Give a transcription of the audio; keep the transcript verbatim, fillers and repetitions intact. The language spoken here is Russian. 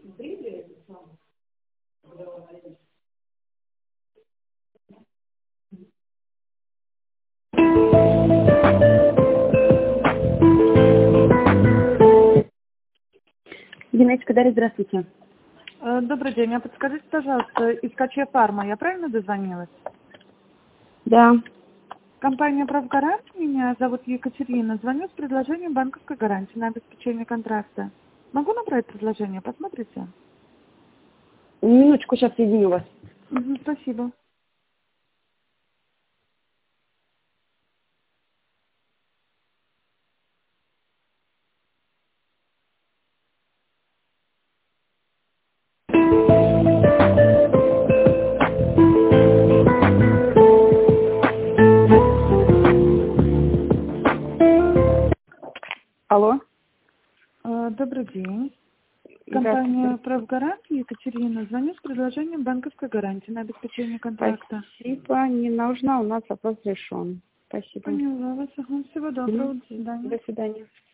Генетика, Дарья, здравствуйте. Добрый день. А подскажите, пожалуйста, из Каче Фарма я правильно дозвонилась? Да. Компания «Правгарант». Меня зовут Екатерина. Звоню с предложением банковской гарантии на обеспечение контракта. Могу направить предложение? Посмотрите. Минуточку, сейчас соединю вас. Угу, спасибо. Алло. Добрый день. Компания «Правгарант», Екатерина. Звоню с предложением банковской гарантии на обеспечение контракта. Спасибо, не нужно, у нас вопрос решен. Спасибо. Поняла вас. Всего доброго. До свидания. До свидания.